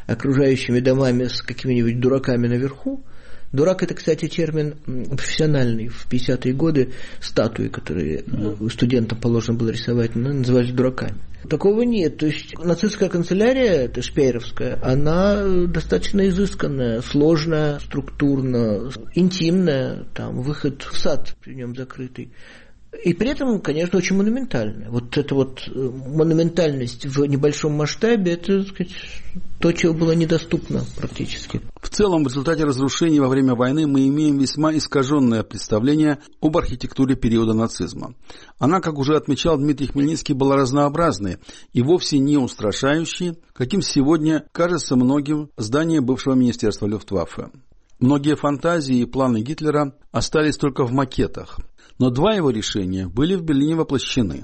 окружающими домами с какими-нибудь дураками наверху. Дурак – это, кстати, термин профессиональный. В 50-е годы статуи, которые студентам положено было рисовать, назывались дураками. Такого нет. То есть нацистская канцелярия, это шпееровская, она достаточно изысканная, сложная, структурно, интимная. Там выход в сад при нем закрытый. И при этом, конечно, очень монументальная. Вот эта вот монументальность в небольшом масштабе, это, так сказать, то, чего было недоступно практически. В целом, в результате разрушений во время войны мы имеем весьма искаженное представление об архитектуре периода нацизма. Она, как уже отмечал Дмитрий Хмельницкий, была разнообразной и вовсе не устрашающей, каким сегодня кажется многим здание бывшего министерства Люфтваффе. Многие фантазии и планы Гитлера остались только в макетах. Но два его решения были в Берлине воплощены.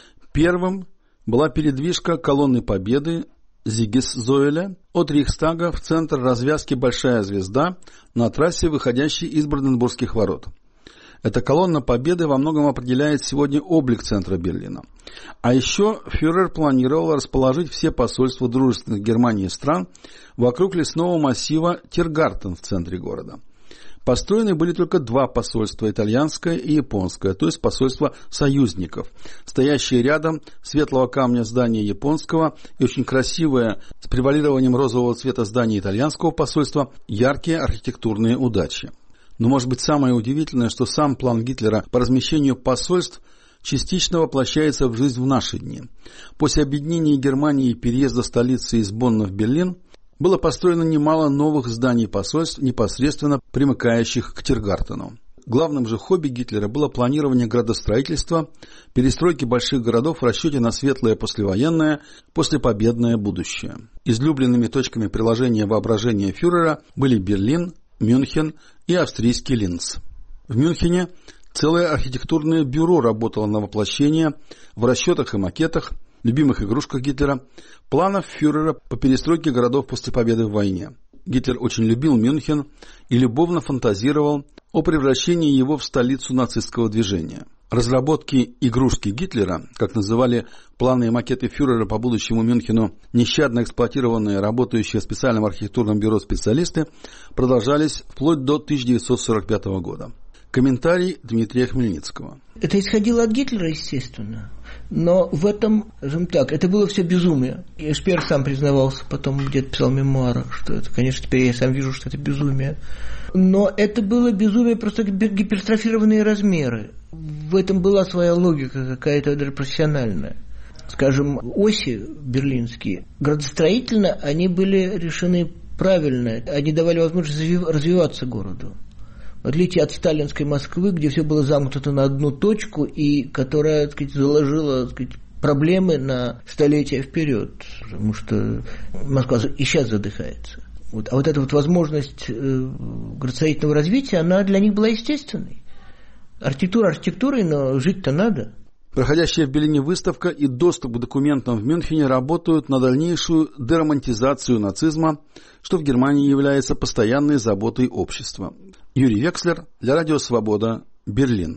Первым была передвижка колонны Победы Зиггесзойля от Рейхстага в центр развязки «Большая звезда» на трассе, выходящей из Бранденбургских ворот. Эта колонна Победы во многом определяет сегодня облик центра Берлина. А еще фюрер планировал расположить все посольства дружественных Германии стран вокруг лесного массива Тиргартен в центре города. Построены были только два посольства, итальянское и японское, то есть посольства союзников. Стоящие рядом светлого камня здание японского и очень красивое с превалированием розового цвета здание итальянского посольства – яркие архитектурные удачи. Но, может быть, самое удивительное, что сам план Гитлера по размещению посольств частично воплощается в жизнь в наши дни. После объединения Германии и переезда столицы из Бонна в Берлин было построено немало новых зданий посольств, непосредственно примыкающих к Тиргартену. Главным же хобби Гитлера было планирование градостроительства, перестройки больших городов в расчете на светлое послевоенное, послепобедное будущее. Излюбленными точками приложения воображения фюрера были Берлин, Мюнхен и австрийский Линц. В Мюнхене целое архитектурное бюро работало на воплощение в расчетах и макетах, любимых игрушках Гитлера, планов фюрера по перестройке городов после победы в войне. Гитлер очень любил Мюнхен и любовно фантазировал о превращении его в столицу нацистского движения. Разработки игрушки Гитлера, как называли планы и макеты фюрера по будущему Мюнхену, нещадно эксплуатированные работающие в специальном архитектурном бюро специалисты, продолжались вплоть до 1945 года. Комментарий Дмитрия Хмельницкого. Это исходило от Гитлера, естественно. Но в этом, скажем так, это было все безумие. И Шпеер сам признавался, потом где-то писал в мемуарах, что это, конечно, теперь я сам вижу, что это безумие. Но это было безумие, просто гипертрофированные размеры. В этом была своя логика какая-то даже профессиональная. Скажем, оси берлинские, градостроительно они были решены правильно. Они давали возможность развиваться городу. В отличие от сталинской Москвы, где все было замкнуто на одну точку и которая, так сказать, заложила, так сказать, проблемы на столетия вперед, потому что Москва и сейчас задыхается. Вот. А вот эта вот возможность градостроительного развития, она для них была естественной. Архитектура архитектурой, но жить-то надо. Проходящая в Берлине выставка и доступ к документам в Мюнхене работают на дальнейшую деромантизацию нацизма, что в Германии является постоянной заботой общества. Юрий Векслер для Радио Свобода, Берлин.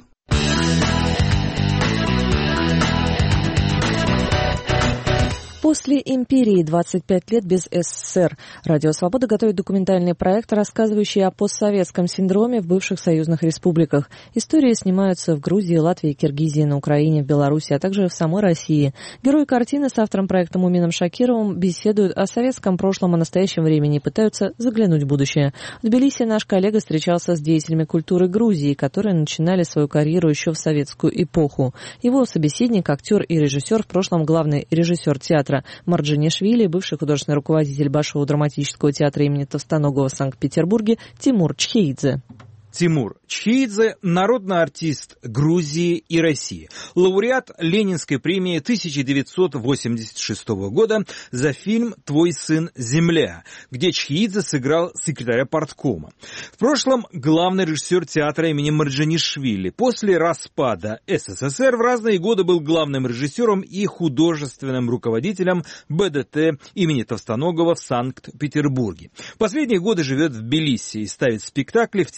После империи 25 лет без СССР. Радио Свобода готовит документальный проект, рассказывающий о постсоветском синдроме в бывших союзных республиках. Истории снимаются в Грузии, Латвии, Киргизии, на Украине, в Беларуси, а также в самой России. Герои картины с автором проекта Мумином Шакировым беседуют о советском прошлом и настоящем времени и пытаются заглянуть в будущее. В Тбилиси наш коллега встречался с деятелями культуры Грузии, которые начинали свою карьеру еще в советскую эпоху. Его собеседник, актер и режиссер, в прошлом главный режиссер театра Марджанишвили, бывший художественный руководитель Большого драматического театра имени Товстоногова в Санкт-Петербурге Тимур Чхеидзе. Тимур Чхеидзе – народный артист Грузии и России, лауреат Ленинской премии 1986 года за фильм «Твой сын Земля», где Чхеидзе сыграл секретаря парткома. В прошлом главный режиссер театра имени Марджанишвили. После распада СССР в разные годы был главным режиссером и художественным руководителем БДТ имени Товстоногова в Санкт-Петербурге. В последние годы живет в Тбилиси и ставит спектакли в театре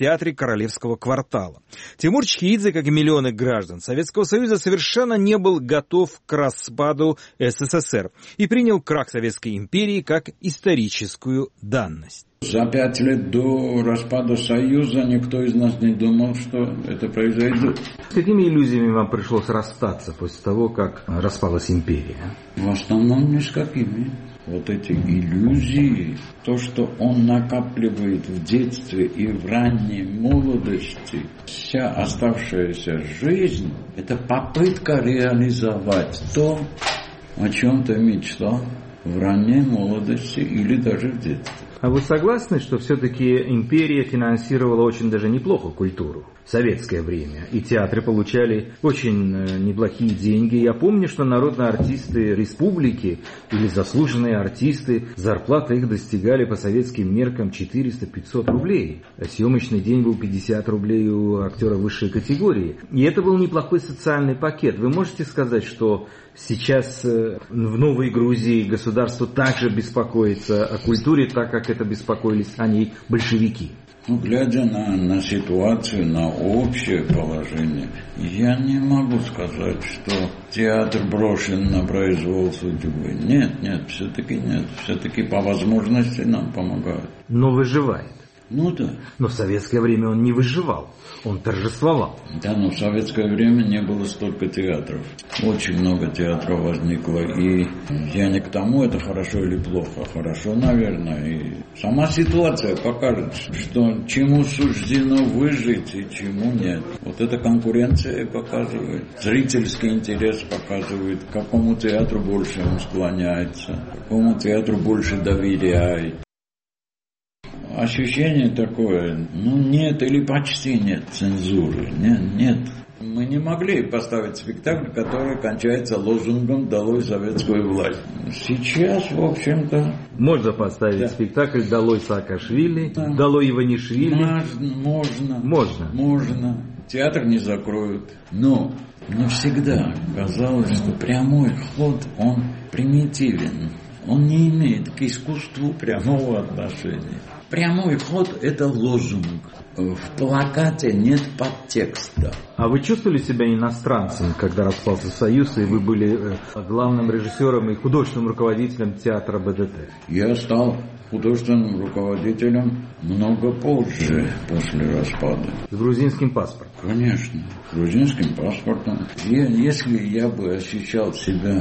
Королевского квартала. Тимур Чхеидзе, как и миллионы граждан Советского Союза, совершенно не был готов к распаду СССР и принял крах Советской империи как историческую данность. За 5 лет до распада Союза никто из нас не думал, что это произойдет. С какими иллюзиями вам пришлось расстаться после того, как распалась империя? В основном ни с какими. Вот эти иллюзии, то, что он накапливает в детстве и в ранней молодости, вся оставшаяся жизнь, это попытка реализовать то, о чем ты мечтал в ранней молодости или даже в детстве. А вы согласны, что все-таки империя финансировала очень даже неплохо культуру в советское время? И театры получали очень неплохие деньги. Я помню, что народные артисты республики или заслуженные артисты, зарплаты их достигали по советским меркам 400-500 рублей. А съемочный день был 50 рублей у актера высшей категории. И это был неплохой социальный пакет. Вы можете сказать, что сейчас в Новой Грузии государство также беспокоится о культуре, так как это беспокоились о ней большевики? Глядя на ситуацию, на общее положение, я не могу сказать, что театр брошен на произвол судьбы. Нет, все-таки нет. Все-таки по возможности нам помогают. Но выживает. Ну да. Но в советское время он не выживал, он торжествовал. Да, но в советское время не было столько театров. Очень много театров возникло. И я не к тому, это хорошо или плохо. Хорошо, наверное. И сама ситуация покажет, что чему суждено выжить и чему нет. Вот эта конкуренция показывает. Зрительский интерес показывает, к какому театру больше он склоняется, к какому театру больше доверяет. Ощущение такое, нет или почти нет цензуры, нет. Мы не могли поставить спектакль, который кончается лозунгом «Долой советскую власть». Сейчас, в общем-то... Можно поставить спектакль «Долой Саакашвили», да. «Долой Иванишвили». Можно. Театр не закроют. Но мне всегда казалось, что прямой ход, он примитивен. Он не имеет к искусству прямого отношения. Прямой ход – это лозунг. В плакате нет подтекста. А вы чувствовали себя иностранцем, когда распался Союз, и вы были главным режиссером и художественным руководителем театра БДТ? Я стал художественным руководителем много позже, после распада. С грузинским паспортом? Конечно, с грузинским паспортом. Если я бы ощущал себя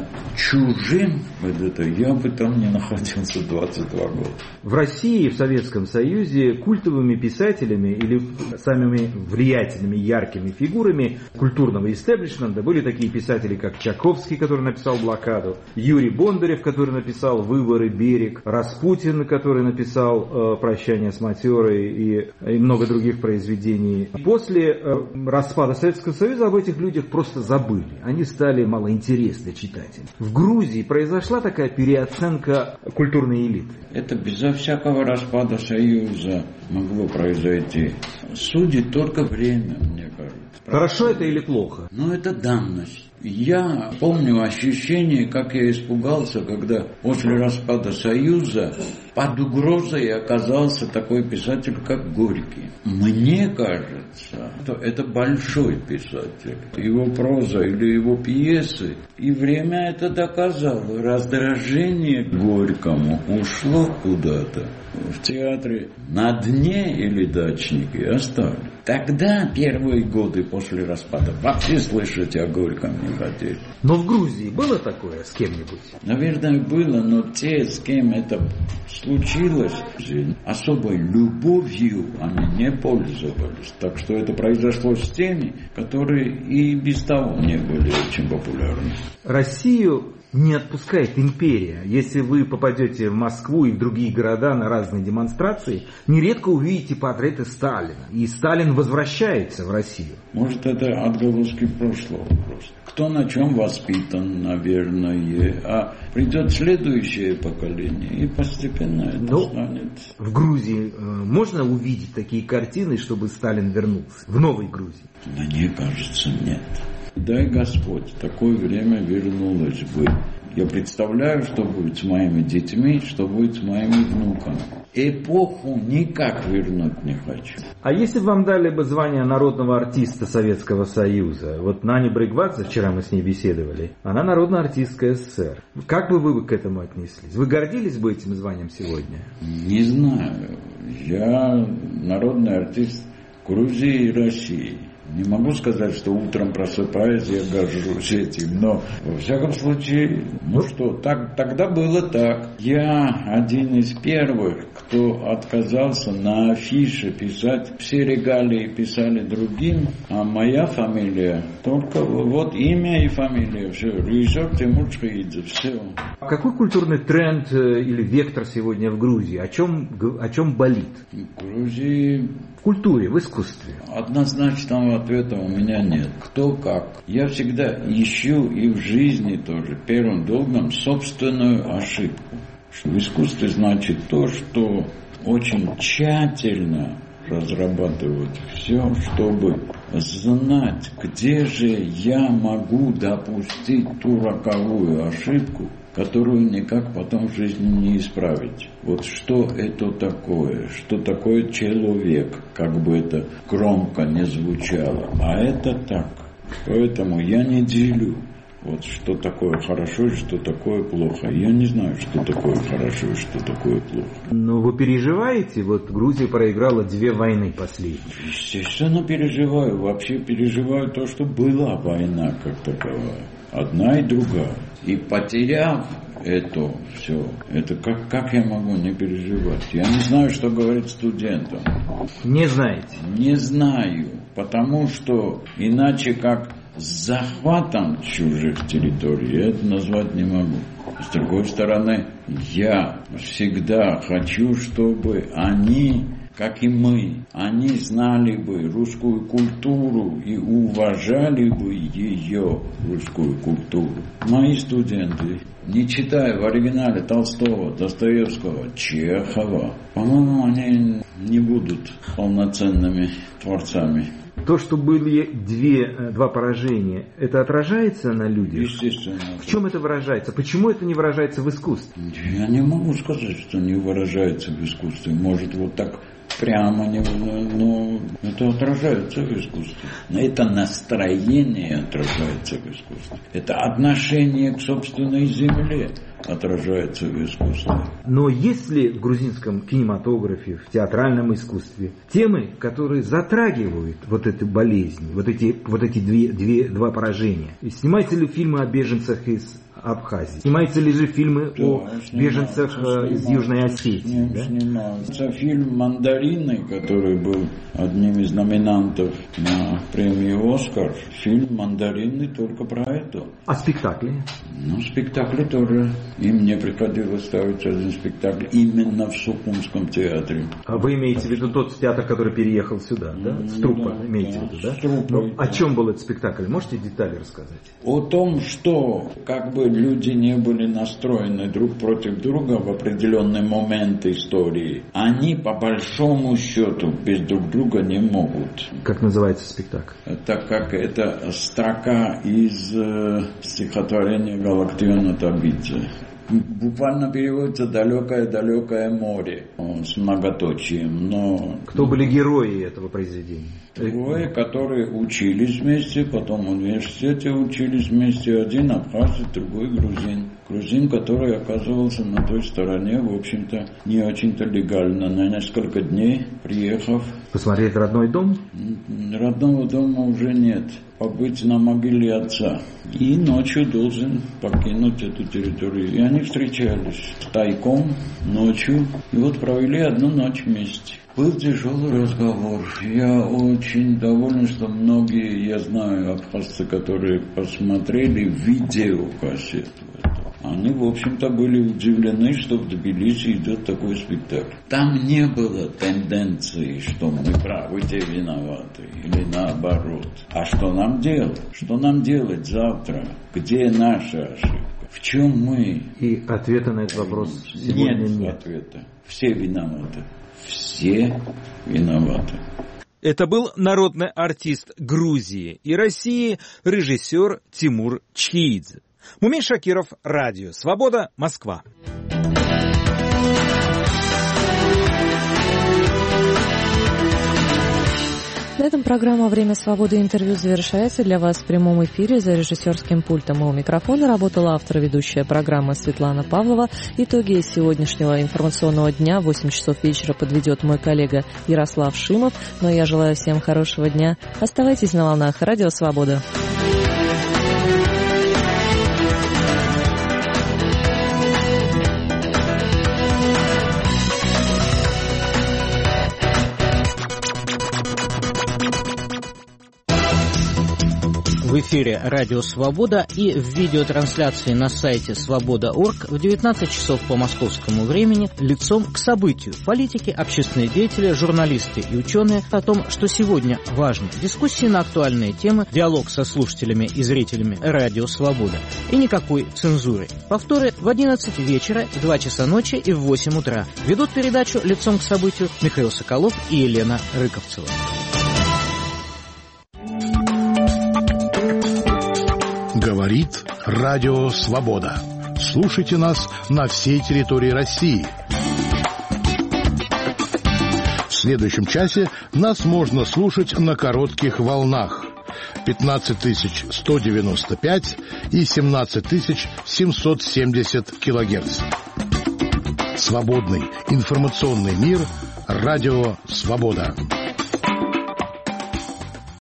чужим в БДТ, я бы там не находился 22 года. В России, в Советском Союзе культовыми писателями или самыми влиятельными, яркими фигурами культурного истеблишмента были такие писатели, как Чайковский, который написал «Блокаду», Юрий Бондарев, который написал «Выборы», «Берег», Распутин, который написал «Прощание с матерой» и много других произведений. После распада Советского Союза об этих людях просто забыли. Они стали малоинтересны читателям. В Грузии произошла такая переоценка культурной элиты. Это безо всякого распада Союза могло произойти. Судит только время, мне кажется. Хорошо это или плохо? Это данность. Я помню ощущение, как я испугался, когда после распада Союза под угрозой оказался такой писатель, как Горький. Мне кажется, что это большой писатель. Его проза или его пьесы. И время это доказало. Раздражение к Горькому ушло куда-то. В театре «На дне» или «Дачники» остались. Тогда, первые годы после распада, вообще слышать о Горьком не хотели. Но в Грузии было такое с кем-нибудь? Наверное, было, но те, с кем это случилось, особой любовью они не пользовались. Так что это произошло с теми, которые и без того не были очень популярны. Россию не отпускает империя. Если вы попадете в Москву и в другие города на разные демонстрации, нередко увидите портреты Сталина. И Сталин возвращается в Россию. Может, это отголоски прошлого просто. Кто на чем воспитан, наверное. А придет следующее поколение, и постепенно это станет. В Грузии можно увидеть такие картины, чтобы Сталин вернулся? В Новой Грузии? Мне кажется, нет. Дай Господь, такое время вернулось бы. Я представляю, что будет с моими детьми, что будет с моими внуками. Эпоху никак вернуть не хочу. А если бы вам дали бы звание народного артиста Советского Союза? Вот Нани Брейгвадзе, вчера мы с ней беседовали, она народная артистка СССР. Как бы вы к этому отнеслись? Вы гордились бы этим званием сегодня? Не знаю. Я народный артист Грузии и России. Не могу сказать, что утром просыпаясь, я горжусь этим, но, во всяком случае, тогда было так. Я один из первых, кто отказался на афише писать. Все регалии писали другим, а моя фамилия, только вот имя и фамилия, все, режиссер Тимур Чхаидзе, все. Какой культурный тренд или вектор сегодня в Грузии? О чем болит? В Грузии... В культуре, в искусстве. Однозначного ответа у меня нет. Кто как. Я всегда ищу и в жизни тоже первым долгом собственную ошибку. В искусстве значит то, что очень тщательно разрабатывать все, чтобы знать, где же я могу допустить ту роковую ошибку, которую никак потом в жизни не исправить. Вот что это такое? Что такое человек? Как бы это громко не звучало. А это так. Поэтому я не делю. Вот что такое хорошо и что такое плохо. Я не знаю, что такое хорошо и что такое плохо. Но вы переживаете? Вот Грузия проиграла 2 войны последние. Естественно, переживаю. Вообще переживаю то, что была война как таковая. Одна и другая. И потеряв это все, это как я могу не переживать? Я не знаю, что говорить студентам. Не знаете? Не знаю. Потому что иначе как с захватом чужих территорий я это назвать не могу. С другой стороны, я всегда хочу, чтобы они, как и мы, они знали бы русскую культуру и уважали бы ее, русскую культуру. Мои студенты, не читая в оригинале Толстого, Достоевского, Чехова, по-моему, они не будут полноценными творцами. То, что были два поражения, это отражается на людях? Естественно. В чем это выражается? Почему это не выражается в искусстве? Я не могу сказать, что не выражается в искусстве. Может, вот так прямо, но это отражается в искусстве. Но это настроение отражается в искусстве. Это отношение к собственной земле отражается в искусстве. Но есть ли в грузинском кинематографе, в театральном искусстве темы, которые затрагивают вот эту болезнь, вот эти два поражения? И снимаются ли фильмы о беженцах из Абхазии? Снимаются ли же фильмы о беженцах из Южной Осетии? Снимаются. Фильм «Мандарины», который был одним из номинантов на премию «Оскар». Фильм «Мандарины» только про это. А спектакли? Спектакли тоже. И мне приходилось ставить один спектакль именно в Сухумском театре. А вы имеете в виду тот театр, который переехал сюда, да? Струпа, имеете в виду, да? Струпа. О чем был этот спектакль? Можете детали рассказать? О том, что как бы люди не были настроены друг против друга в определенный момент истории, они по большому счету без друг друга не могут. Как называется спектакль? Так как это строка из стихотворения Галактиона Табидзе. Буквально переводится «далекое-далекое море» с многоточием, но... Кто были герои этого произведения? Двое, которые учились вместе, потом в университете учились вместе. Один абхазец, другой грузин. Грузин, который оказывался на той стороне, в общем-то, не очень-то легально. На несколько дней, приехав... Посмотреть родной дом? Родного дома уже нет. Побыть на могиле отца. И ночью должен покинуть эту территорию. И они встречались тайком, ночью. И вот провели одну ночь вместе. Был тяжелый разговор. Я очень доволен, что многие, я знаю, абхазцы, которые посмотрели видеокассету. Они, в общем-то, были удивлены, что в Тбилиси идет такой спектакль. Там не было тенденции, что мы правы, те виноваты, или наоборот. А что нам делать? Что нам делать завтра? Где наша ошибка? В чем мы? И ответа на этот вопрос сегодня нет. Нет ответа. Все виноваты. Все виноваты. Это был народный артист Грузии и России, режиссер Тимур Чхаидзе. Мумин Шакиров, Радио Свобода, Москва. На этом программа «Время свободы» интервью завершается. Для вас в прямом эфире за режиссерским пультом и у микрофона работала автор и ведущая программы Светлана Павлова. Итоги сегодняшнего информационного дня в 8 часов вечера подведет мой коллега Ярослав Шимов. Но я желаю всем хорошего дня. Оставайтесь на волнах Радио Свобода. В эфире «Радио Свобода» и в видеотрансляции на сайте «Свобода.орг» в 19 часов по московскому времени лицом к событию. Политики, общественные деятели, журналисты и ученые о том, что сегодня важно. Дискуссии на актуальные темы, диалог со слушателями и зрителями «Радио Свобода». И никакой цензуры. Повторы в 11 вечера, в 2 часа ночи и в 8 утра. Ведут передачу лицом к событию Михаил Соколов и Елена Рыковцева. Говорит Радио Свобода. Слушайте нас на всей территории России. В следующем часе нас можно слушать на коротких волнах 15195 и 17770 килогерц. Свободный информационный мир. Радио Свобода.